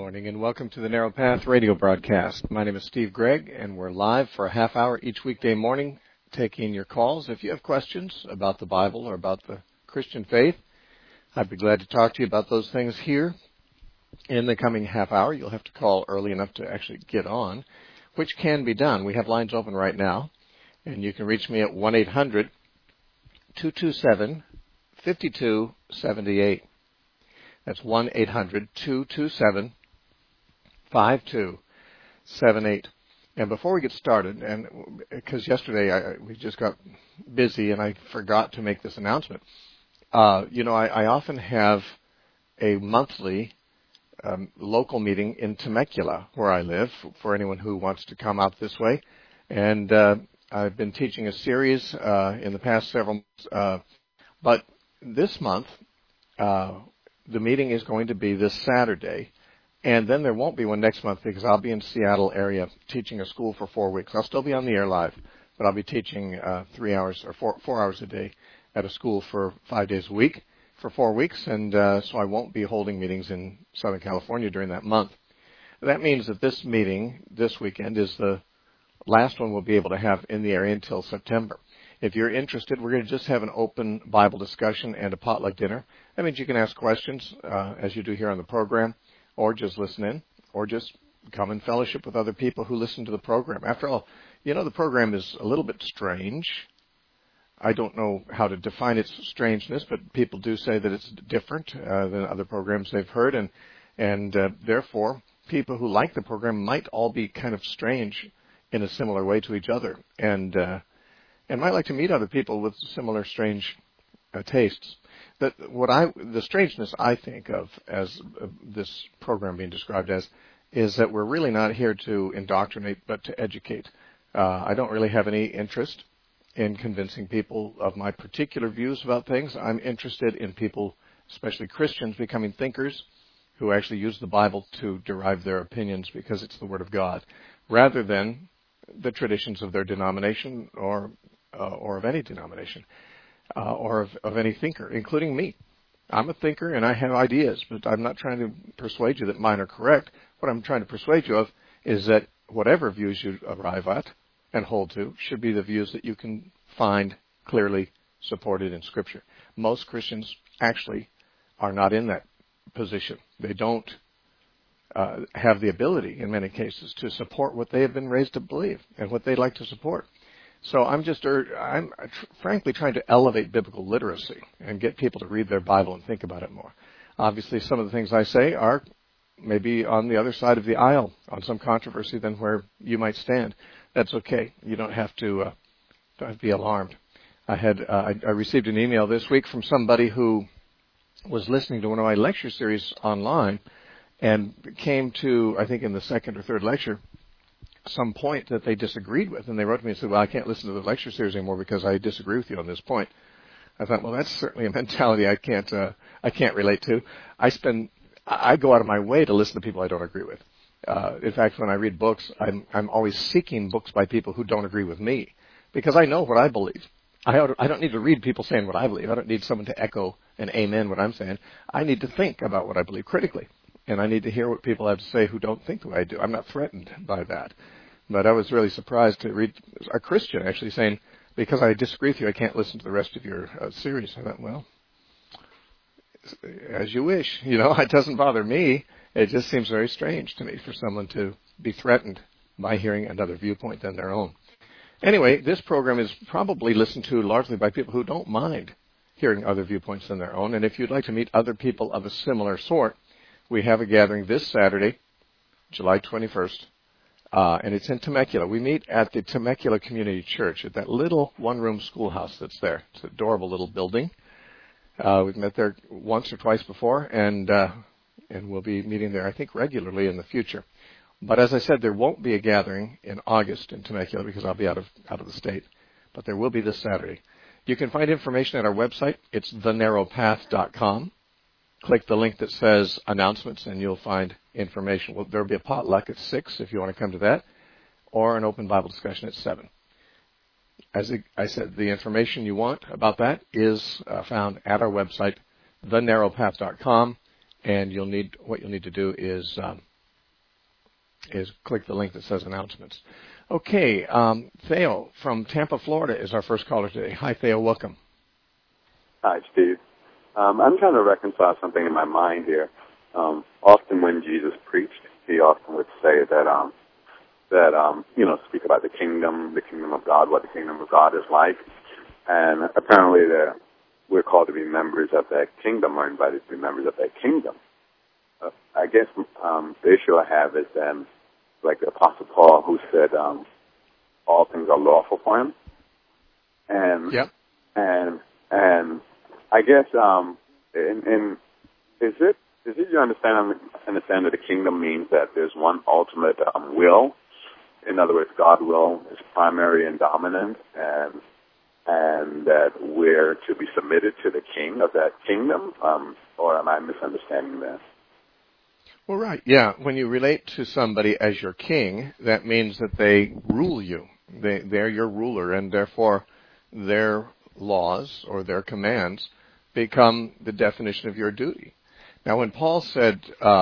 morning and welcome to the Narrow Path radio broadcast. My name is Steve Gregg and we're live for a half hour each weekday morning taking your calls. If you have questions about the Bible or about the Christian faith, I'd be glad to talk to you about those things here in the coming half hour. You'll have to call early enough to actually get on, which can be done. We have lines open right now and you can reach me at 1-800-227-5278. That's 1-800-227-5278. And before we get started, and because yesterday we just got busy and I forgot to make this announcement, I often have a monthly local meeting in Temecula, where I live, for anyone who wants to come out this way. And I've been teaching a series in the past several months, but this month the meeting is going to be this Saturday. And then there won't be one next month because I'll be in Seattle area teaching a school for 4 weeks. I'll still be on the air live, but I'll be teaching 3 hours or 4 hours a day at a school for 5 days a week for 4 weeks. And so I won't be holding meetings in Southern California during that month. That means that this meeting this weekend is the last one we'll be able to have in the area until September. If you're interested, we're going to just have an open Bible discussion and a potluck dinner. That means you can ask questions as you do here on the program, or just listen in, or just come and fellowship with other people who listen to the program. After all, the program is a little bit strange. I don't know how to define its strangeness, but people do say that it's different than other programs they've heard, and therefore, people who like the program might all be kind of strange in a similar way to each other, and might like to meet other people with similar strange tastes. The strangeness I think of as this program being described as is that we're really not here to indoctrinate but to educate. I don't really have any interest in convincing people of my particular views about things. I'm interested in people, especially Christians, becoming thinkers who actually use the Bible to derive their opinions because it's the Word of God, rather than the traditions of their denomination or of any denomination, or of any thinker, including me. I'm a thinker and I have ideas, but I'm not trying to persuade you that mine are correct. What I'm trying to persuade you of is that whatever views you arrive at and hold to should be the views that you can find clearly supported in Scripture. Most Christians actually are not in that position. They don't have the ability, in many cases, to support what they have been raised to believe and what they like to support. So I'm frankly trying to elevate biblical literacy and get people to read their Bible and think about it more. Obviously, some of the things I say are maybe on the other side of the aisle on some controversy than where you might stand. That's okay. You don't have to be alarmed. I received an email this week from somebody who was listening to one of my lecture series online and came to, I think in the second or third lecture, some point that they disagreed with, and they wrote to me and said, well, I can't listen to the lecture series anymore because I disagree with you on this point. I thought, well, that's certainly a mentality I can't relate to. I go out of my way to listen to people I don't agree with. In fact, when I read books, I'm always seeking books by people who don't agree with me because I know what I believe. I don't need to read people saying what I believe. I don't need someone to echo and amen what I'm saying. I need to think about what I believe critically, and I need to hear what people have to say who don't think the way I do. I'm not threatened by that. But I was really surprised to read a Christian actually saying, because I disagree with you, I can't listen to the rest of your series. I thought, well, as you wish. It doesn't bother me. It just seems very strange to me for someone to be threatened by hearing another viewpoint than their own. Anyway, this program is probably listened to largely by people who don't mind hearing other viewpoints than their own. And if you'd like to meet other people of a similar sort, we have a gathering this Saturday, July 21st. And it's in Temecula. We meet at the Temecula Community Church at that little one-room schoolhouse that's there. It's an adorable little building. We've met there once or twice before, and we'll be meeting there, I think, regularly in the future. But as I said, there won't be a gathering in August in Temecula because I'll be out of the state. But there will be this Saturday. You can find information at our website. It's thenarrowpath.com. Click the link that says announcements and you'll find information. Well, there'll be a potluck at 6 if you want to come to that, or an open Bible discussion at 7. As I said, the information you want about that is found at our website, thenarrowpath.com, and what you'll need to do is is click the link that says announcements. Okay, Theo from Tampa, Florida is our first caller today. Hi, Theo. Welcome. Hi, Steve. I'm trying to reconcile something in my mind here. Often when Jesus preached, he often would say that speak about the kingdom of God, what the kingdom of God is like. And apparently we're called to be members of that kingdom, or invited to be members of that kingdom. I guess the issue I have is like the Apostle Paul, who said all things are lawful for him. And yep. and I guess is it your understand that the kingdom means that there's one ultimate will? In other words, God's will is primary and dominant, and that we're to be submitted to the king of that kingdom, or am I misunderstanding that? Well, right, yeah. When you relate to somebody as your king, that means that they rule you. They're your ruler, and therefore their laws or their commands become the definition of your duty. Now, when Paul said,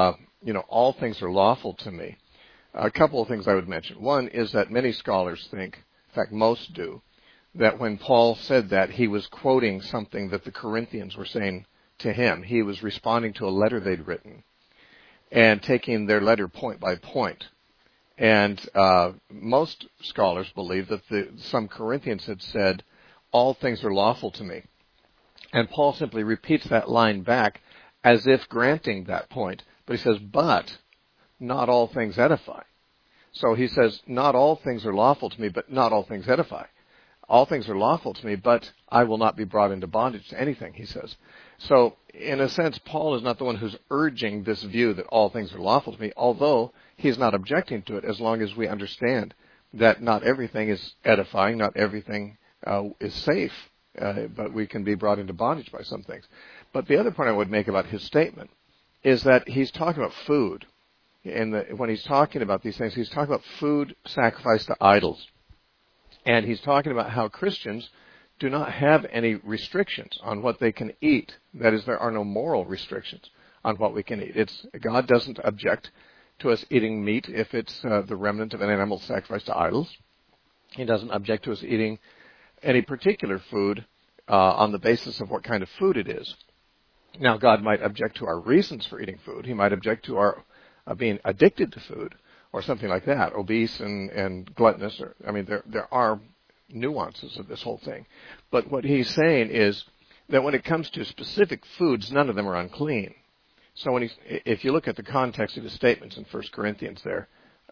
all things are lawful to me, a couple of things I would mention. One is that many scholars think, in fact most do, that when Paul said that, he was quoting something that the Corinthians were saying to him. He was responding to a letter they'd written and taking their letter point by point. And most scholars believe that some Corinthians had said, all things are lawful to me. And Paul simply repeats that line back as if granting that point. But he says, but not all things edify. So he says, not all things are lawful to me, but not all things edify. All things are lawful to me, but I will not be brought into bondage to anything, he says. So, in a sense, Paul is not the one who's urging this view that all things are lawful to me, although he's not objecting to it as long as we understand that not everything is edifying, not everything is safe, but we can be brought into bondage by some things. But the other point I would make about his statement is that he's talking about food. And when he's talking about these things, he's talking about food sacrificed to idols. And he's talking about how Christians do not have any restrictions on what they can eat. That is, there are no moral restrictions on what we can eat. God doesn't object to us eating meat if it's the remnant of an animal sacrificed to idols. He doesn't object to us eating any particular food on the basis of what kind of food it is. Now, God might object to our reasons for eating food. He might object to our being addicted to food or something like that, obese and gluttonous. There are nuances of this whole thing. But what he's saying is that when it comes to specific foods, none of them are unclean. So if you look at the context of his statements in 1 Corinthians there,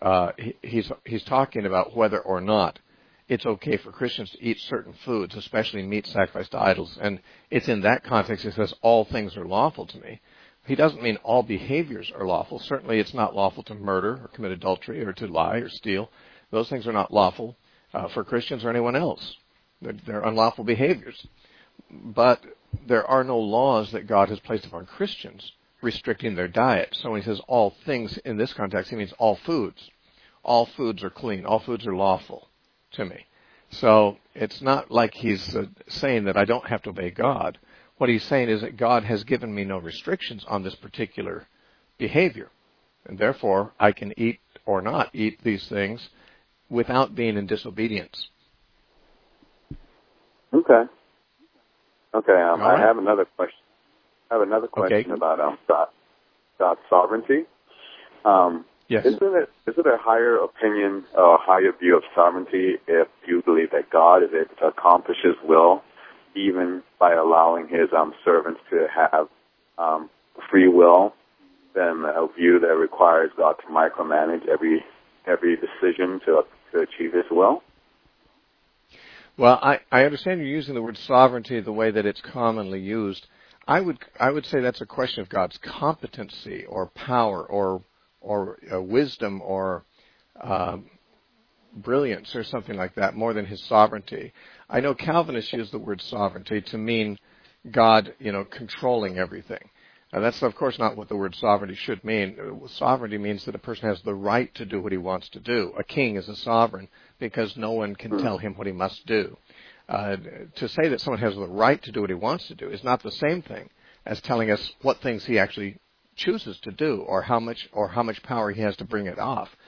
he's talking about whether or not it's okay for Christians to eat certain foods, especially meat sacrificed to idols. And it's in that context he says, all things are lawful to me. He doesn't mean all behaviors are lawful. Certainly it's not lawful to murder or commit adultery or to lie or steal. Those things are not lawful for Christians or anyone else. They're unlawful behaviors. But there are no laws that God has placed upon Christians restricting their diet. So when he says all things in this context, he means all foods. All foods are clean. All foods are lawful to me. So it's not like he's saying that I don't have to obey God. What he's saying is that God has given me no restrictions on this particular behavior. And therefore, I can eat or not eat these things without being in disobedience. Okay. Right. I have another question. About God's sovereignty. Yes. Is it a higher opinion or higher view of sovereignty if you believe that God is able to accomplish His will, even by allowing His servants to have free will, than a view that requires God to micromanage every decision to achieve His will? Well, I understand you're using the word sovereignty the way that it's commonly used. I would say that's a question of God's competency or power or wisdom or brilliance or something like that, more than His sovereignty. I know Calvinists use the word sovereignty to mean God, controlling everything. Now, that's, of course, not what the word sovereignty should mean. Sovereignty means that a person has the right to do what he wants to do. A king is a sovereign because no one can tell him what he must do. To say that someone has the right to do what he wants to do is not the same thing as telling us what things he actually chooses to do or how much power he has to bring it off.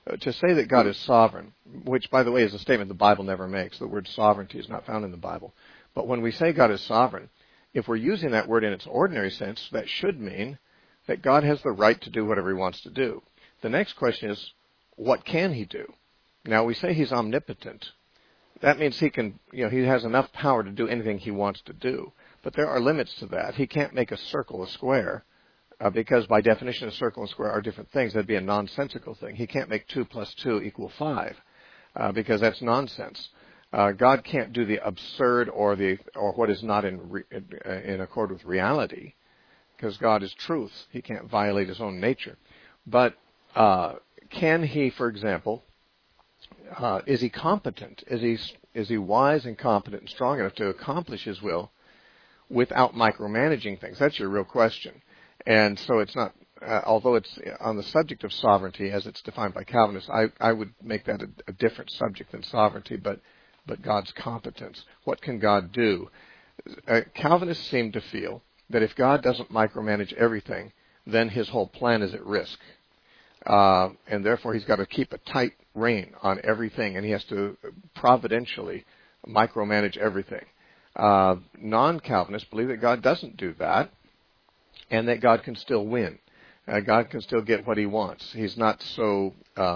To say that God is sovereign, which, by the way, is a statement the Bible never makes. The word sovereignty is not found in the Bible. But when we say God is sovereign, if we're using that word in its ordinary sense, that should mean that God has the right to do whatever he wants to do. The next question is, what can he do? Now, we say he's omnipotent. That means he can, he has enough power to do anything he wants to do. But there are limits to that. He can't make a circle a square, because by definition, a circle and square are different things. That'd be a nonsensical thing. He can't make 2 + 2 = 5, because that's nonsense. God can't do the absurd or what is not in accord with reality, because God is truth. He can't violate his own nature. But can he, for example, is he competent? Is he wise and competent and strong enough to accomplish his will without micromanaging things? That's your real question. And so it's not, although it's on the subject of sovereignty as it's defined by Calvinists, I would make that a different subject than sovereignty, but God's competence. What can God do? Calvinists seem to feel that if God doesn't micromanage everything, then his whole plan is at risk. And therefore he's got to keep a tight rein on everything, and he has to providentially micromanage everything. Non-Calvinists believe that God doesn't do that, and that God can still win. God can still get what he wants. He's not so,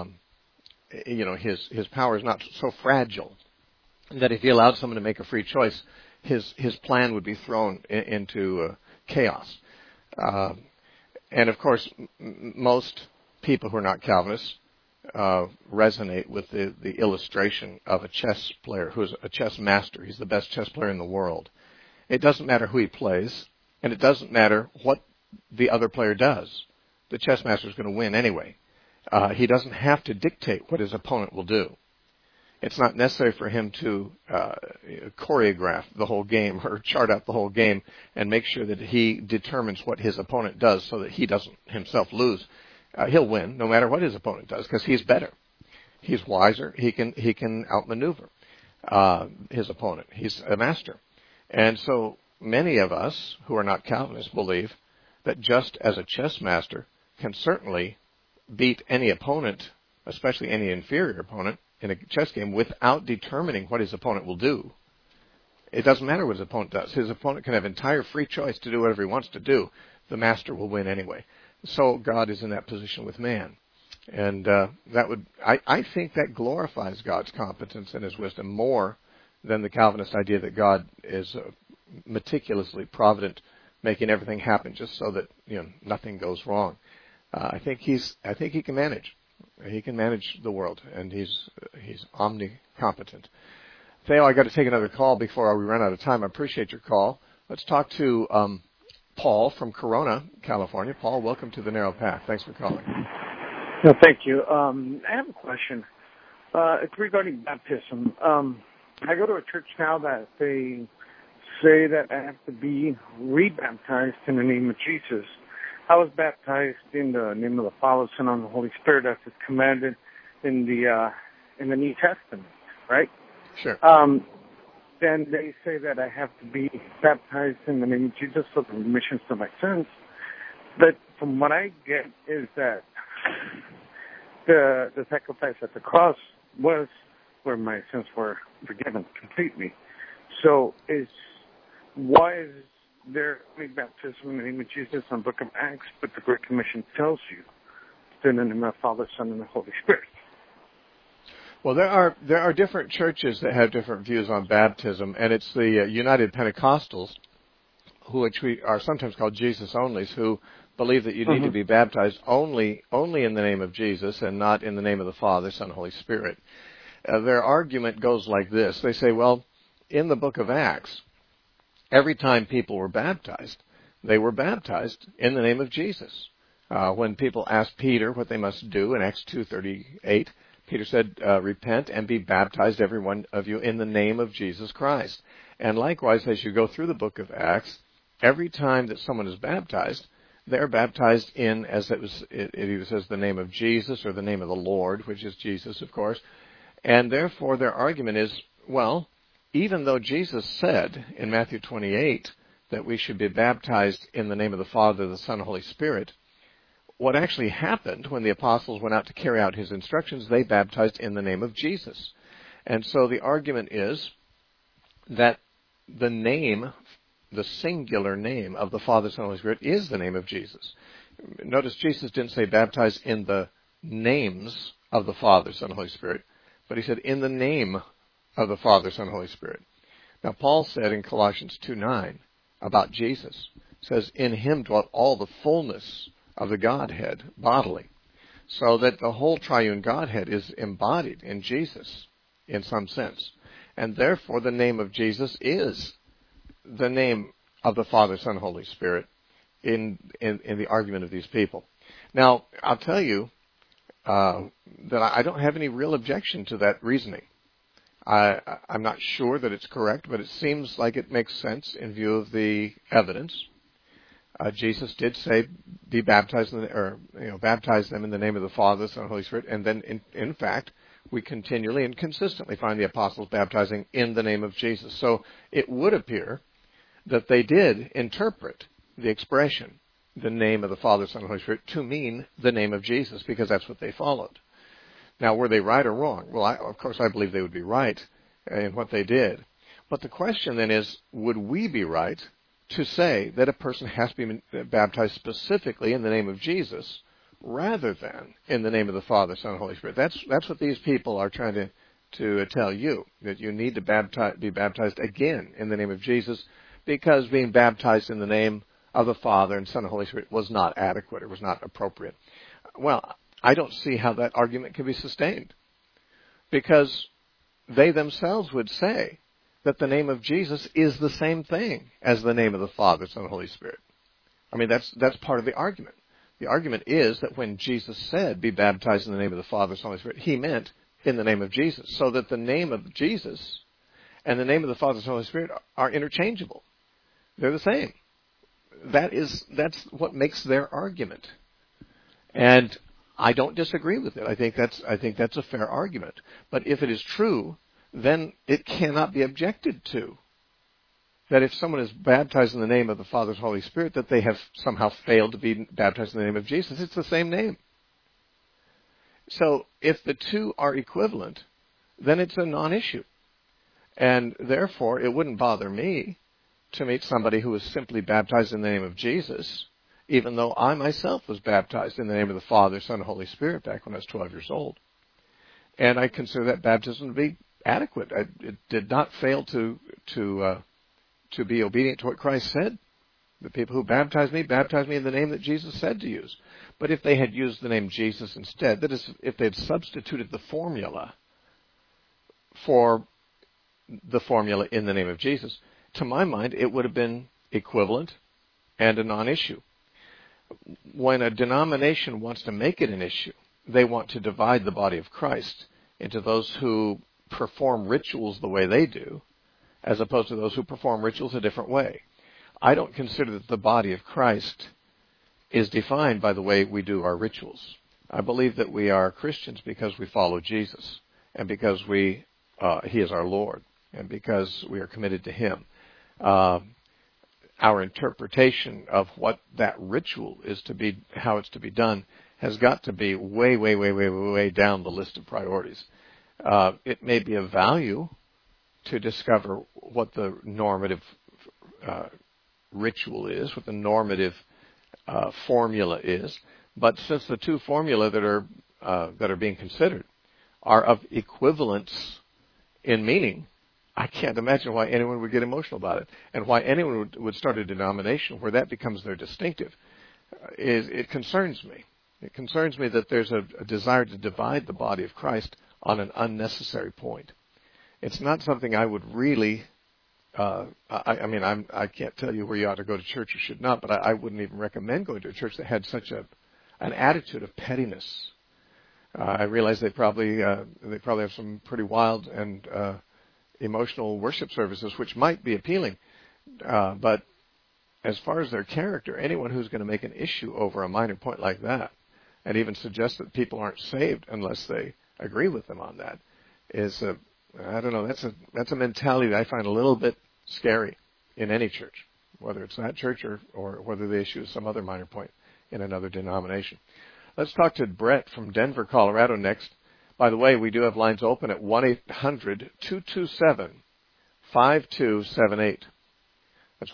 his power is not so fragile that if he allowed someone to make a free choice, his plan would be thrown into chaos. And of course, most people who are not Calvinists resonate with the illustration of a chess player who's a chess master. He's the best chess player in the world. It doesn't matter who he plays, and it doesn't matter what the other player does. The chess master is going to win anyway. He doesn't have to dictate what his opponent will do. It's not necessary for him to choreograph the whole game or chart out the whole game and make sure that he determines what his opponent does so that he doesn't himself lose. He'll win no matter what his opponent does because he's better. He's wiser. He can outmaneuver his opponent. He's a master. And so many of us who are not Calvinists believe that just as a chess master can certainly beat any opponent, especially any inferior opponent, in a chess game without determining what his opponent will do. It doesn't matter what his opponent does. His opponent can have entire free choice to do whatever he wants to do. The master will win anyway. So God is in that position with man. And I think that glorifies God's competence and his wisdom more than the Calvinist idea that God is meticulously provident, making everything happen just so that nothing goes wrong. I think he can manage. He can manage the world, and he's omnicompetent. Theo, I got to take another call before we run out of time. I appreciate your call. Let's talk to Paul from Corona, California. Paul, welcome to the Narrow Path. Thanks for calling. No, thank you. I have a question. It's regarding baptism. I go to a church now that they say that I have to be rebaptized in the name of Jesus. I was baptized in the name of the Father, Son, and the Holy Spirit, as is commanded in the New Testament, right? Sure. Then they say that I have to be baptized in the name of Jesus for the remission of my sins. But from what I get is that the sacrifice at the cross was where my sins were forgiven completely. So why is there only baptism in the name of Jesus on the Book of Acts, but the Great Commission tells you in the name of the Father, Son, and the Holy Spirit? Well, there are different churches that have different views on baptism, and it's the United Pentecostals, which we are sometimes called Jesus Onlys, who believe that you need to be baptized only in the name of Jesus and not in the name of the Father, Son, and Holy Spirit. Their argument goes like this. They say, well, in the Book of Acts, every time people were baptized, they were baptized in the name of Jesus. When people asked Peter what they must do in Acts 2:38, Peter said, repent and be baptized, every one of you, in the name of Jesus Christ. And likewise, as you go through the book of Acts, every time that someone is baptized, they're baptized in, as it either says the name of Jesus or the name of the Lord, which is Jesus, of course. And therefore, their argument is, well, even though Jesus said in Matthew 28 that we should be baptized in the name of the Father, the Son, and Holy Spirit, what actually happened when the apostles went out to carry out his instructions, they baptized in the name of Jesus. And so the argument is that the name, the singular name of the Father, Son, and Holy Spirit is the name of Jesus. Notice Jesus didn't say baptize in the names of the Father, Son, and Holy Spirit, but he said in the name of the Father, Son, and Holy Spirit. Now, Paul said in Colossians 2:9 about Jesus, says, in him dwelt all the fullness of the Godhead bodily. So that the whole triune Godhead is embodied in Jesus in some sense. And therefore the name of Jesus is the name of the Father, Son, and Holy Spirit in the argument of these people. Now, I'll tell you that I don't have any real objection to that reasoning. I'm not sure that it's correct, but it seems like it makes sense in view of the evidence. Jesus did say, "Be baptized," baptize them in the name of the Father, Son, and Holy Spirit. And then, in fact, we continually and consistently find the apostles baptizing in the name of Jesus. So it would appear that they did interpret the expression, the name of the Father, Son, and Holy Spirit, to mean the name of Jesus, because that's what they followed. Now, were they right or wrong? Well, of course, I believe they would be right in what they did. But the question then is, would we be right to say that a person has to be baptized specifically in the name of Jesus rather than in the name of the Father, Son, and Holy Spirit? That's what these people are trying to tell you, that you need to be baptized again in the name of Jesus, because being baptized in the name of the Father and Son and Holy Spirit was not adequate, it was not appropriate. Well, I don't see how that argument can be sustained, because they themselves would say that the name of Jesus is the same thing as the name of the Father, Son, and Holy Spirit. I mean, that's part of the argument. The argument is that when Jesus said, be baptized in the name of the Father, Son, and Holy Spirit, he meant in the name of Jesus, so that the name of Jesus and the name of the Father, Son, and Holy Spirit are interchangeable. They're the same. That's what makes their argument. And I don't disagree with it. I think that's a fair argument. But if it is true, then it cannot be objected to. That if someone is baptized in the name of the Father, Holy Spirit, that they have somehow failed to be baptized in the name of Jesus. It's the same name. So if the two are equivalent, then it's a non-issue. And therefore, it wouldn't bother me to meet somebody who was simply baptized in the name of Jesus, even though I myself was baptized in the name of the Father, Son, and Holy Spirit back when I was 12 years old. And I consider that baptism to be adequate. It did not fail to be obedient to what Christ said. The people who baptized me in the name that Jesus said to use. But if they had used the name Jesus instead, that is, if they had substituted the formula for the formula in the name of Jesus, to my mind, it would have been equivalent and a non-issue. When a denomination wants to make it an issue, they want to divide the body of Christ into those who perform rituals the way they do, as opposed to those who perform rituals a different way. I don't consider that the body of Christ is defined by the way we do our rituals. I believe that we are Christians because we follow Jesus, and because He is our Lord, and because we are committed to Him. Our interpretation of what that ritual is to be, how it's to be done, has got to be way, way, way, way, way down the list of priorities. It may be of value to discover what the normative ritual is, what the normative formula is, but since the two formula that are being considered are of equivalence in meaning, I can't imagine why anyone would get emotional about it, and why anyone would start a denomination where that becomes their distinctive. It concerns me. It concerns me that there's a desire to divide the body of Christ on an unnecessary point. It's not something I would really, I can't tell you where you ought to go to church or should not, but I wouldn't even recommend going to a church that had such an attitude of pettiness. I realize they probably have some pretty wild and emotional worship services, which might be appealing. But as far as their character, anyone who's going to make an issue over a minor point like that, and even suggest that people aren't saved unless they agree with them on that, is I don't know. That's a mentality that I find a little bit scary in any church, whether it's that church or whether the issue is some other minor point. in another denomination. Let's talk to Brett from Denver, Colorado next. By the way, we do have lines open at 1-800-227-5278. That's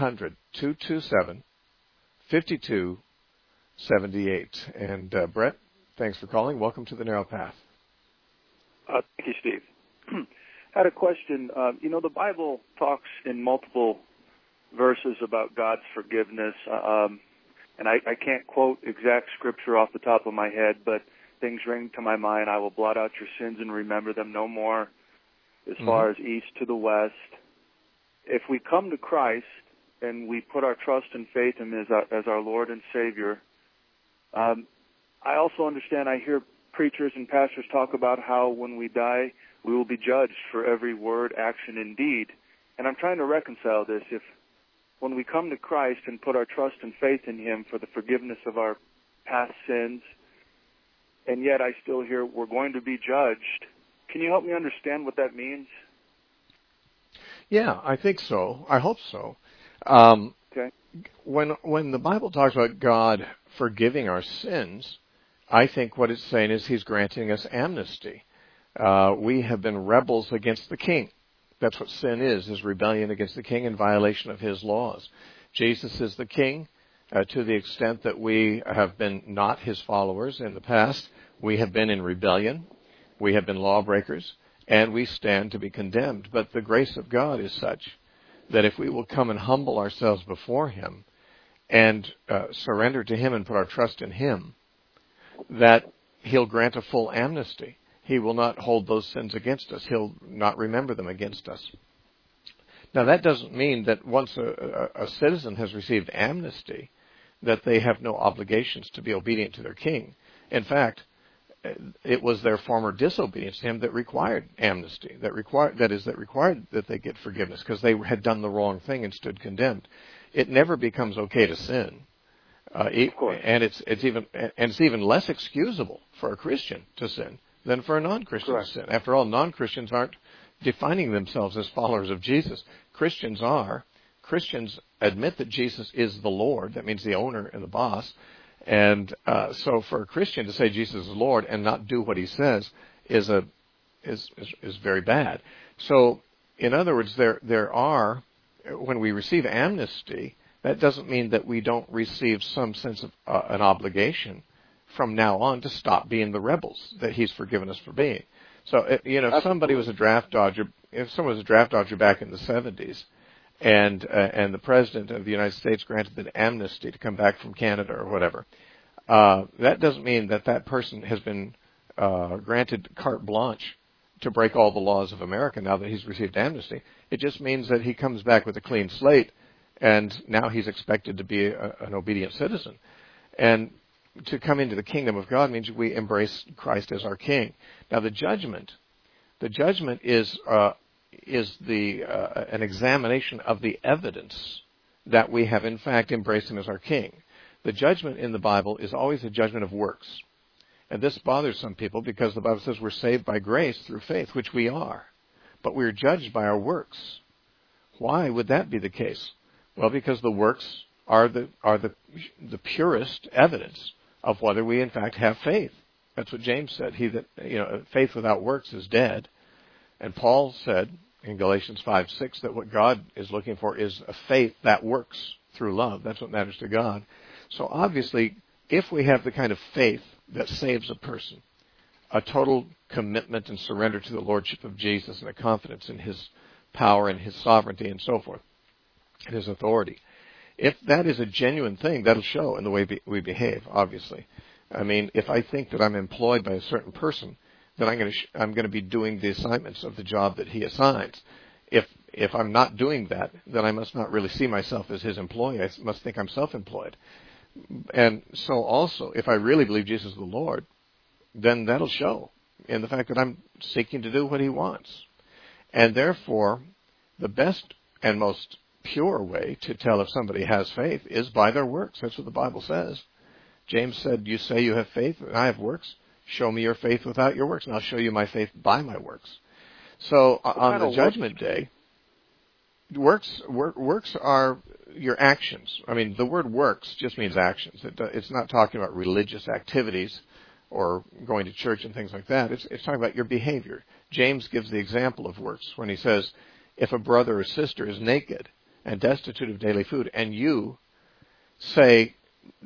1-800-227-5278. And Brett, thanks for calling. Welcome to the Narrow Path. Thank you, Steve. Had a question. The Bible talks in multiple verses about God's forgiveness, and I can't quote exact scripture off the top of my head, but things ring to my mind. I will blot out your sins and remember them no more, as far as east to the west. If we come to Christ and we put our trust and faith in Him as our Lord and Savior, I also understand, I hear preachers and pastors talk about how when we die, we will be judged for every word, action, and deed. And I'm trying to reconcile this. If when we come to Christ and put our trust and faith in Him for the forgiveness of our past sins, and yet I still hear we're going to be judged, can you help me understand what that means? Yeah, I think so. I hope so. Okay. When the Bible talks about God forgiving our sins, I think what it's saying is He's granting us amnesty. We have been rebels against the King. That's what sin is rebellion against the King in violation of His laws. Jesus is the King. To the extent that we have been not His followers in the past, we have been in rebellion, we have been lawbreakers, and we stand to be condemned. But the grace of God is such that if we will come and humble ourselves before Him and surrender to Him and put our trust in Him, that He'll grant a full amnesty. He will not hold those sins against us. He'll not remember them against us. Now, that doesn't mean that once a citizen has received amnesty, that they have no obligations to be obedient to their king. In fact, it was their former disobedience to Him that required amnesty, that required that they get forgiveness, because they had done the wrong thing and stood condemned. It never becomes okay to sin. Of course. And it's even less excusable for a Christian to sin than for a non-Christian Correct. to sin. After all, non-Christians aren't defining themselves as followers of Jesus. Christians are. Christians admit that Jesus is the Lord. That means the owner and the boss. And so for a Christian to say Jesus is Lord and not do what He says is very bad. So, in other words, there are, when we receive amnesty, that doesn't mean that we don't receive some sense of an obligation from now on to stop being the rebels that He's forgiven us for being. So, if somebody was a draft dodger, if someone was a draft dodger back in the 70s, and the President of the United States granted them amnesty to come back from Canada or whatever, that doesn't mean that person has been granted carte blanche to break all the laws of America now that he's received amnesty. It just means that he comes back with a clean slate, and now he's expected to be an obedient citizen. And to come into the kingdom of God means we embrace Christ as our King. Now, the judgment is an examination of the evidence that we have in fact embraced Him as our King. The judgment in the Bible is always a judgment of works. And this bothers some people because the Bible says we're saved by grace through faith, which we are. But we're judged by our works. Why would that be the case? Well, because the works are the purest evidence of whether we in fact have faith. That's what James said. Faith without works is dead. And Paul said in Galatians 5:6 that what God is looking for is a faith that works through love. That's what matters to God. So obviously, if we have the kind of faith that saves a person, a total commitment and surrender to the Lordship of Jesus and a confidence in His power and His sovereignty and so forth, and His authority, if that is a genuine thing, that'll show in the way we behave, obviously. I mean, if I think that I'm employed by a certain person, then I'm going to be doing the assignments of the job that he assigns. If I'm not doing that, then I must not really see myself as his employee. I must think I'm self-employed. And so also, if I really believe Jesus is the Lord, then that'll show in the fact that I'm seeking to do what He wants. And therefore, the best and most pure way to tell if somebody has faith is by their works. That's what the Bible says. James said, you say you have faith and I have works. Show me your faith without your works, and I'll show you my faith by my works. So on the judgment day, works are your actions. I mean, the word works just means actions. It's not talking about religious activities or going to church and things like that. It's talking about your behavior. James gives the example of works when he says, if a brother or sister is naked and destitute of daily food, and you say,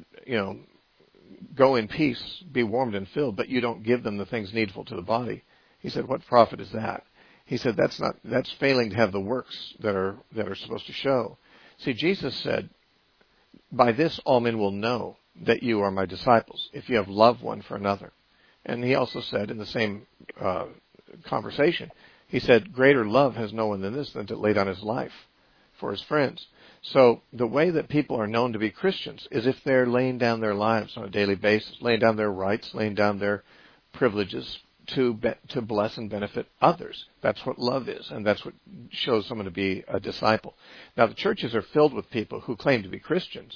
go in peace, be warmed and filled, but you don't give them the things needful to the body. He said, what profit is that? He said, that's failing to have the works that are supposed to show. See, Jesus said, by this all men will know that you are my disciples, if you have love one for another. And he also said in the same conversation, he said, greater love has no one than this, than to lay down his life for his friends. So the way that people are known to be Christians is if they're laying down their lives on a daily basis, laying down their rights, laying down their privileges to bless and benefit others. That's what love is, and that's what shows someone to be a disciple. Now, the churches are filled with people who claim to be Christians,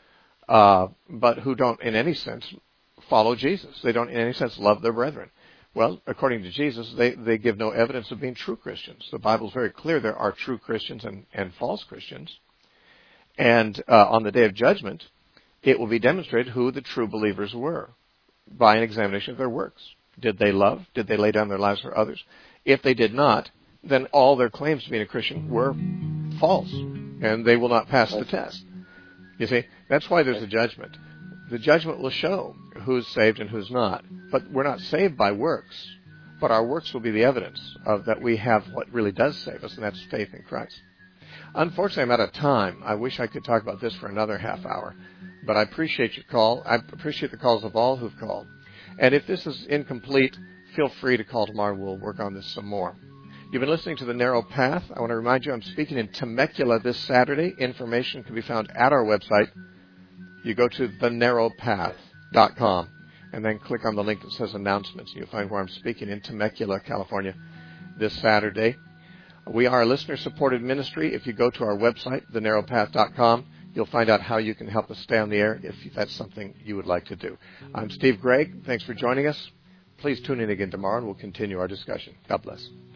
but who don't in any sense follow Jesus. They don't in any sense love their brethren. Well, according to Jesus, they give no evidence of being true Christians. The Bible is very clear there are true Christians and false Christians. And on the day of judgment, it will be demonstrated who the true believers were by an examination of their works. Did they love? Did they lay down their lives for others? If they did not, then all their claims to being a Christian were false, and they will not pass the test. You see, that's why there's a judgment. The judgment will show who's saved and who's not. But we're not saved by works, but our works will be the evidence of that we have what really does save us, and that's faith in Christ. Unfortunately, I'm out of time. I wish I could talk about this for another half hour, but I appreciate your call. I appreciate the calls of all who've called. And if this is incomplete, feel free to call tomorrow. We'll work on this some more. You've been listening to The Narrow Path. I want to remind you I'm speaking in Temecula this Saturday. Information can be found at our website. You go to thenarrowpath.com and then click on the link that says announcements. You'll find where I'm speaking in Temecula, California this Saturday. We are a listener-supported ministry. If you go to our website, thenarrowpath.com, you'll find out how you can help us stay on the air if that's something you would like to do. I'm Steve Gregg. Thanks for joining us. Please tune in again tomorrow and we'll continue our discussion. God bless.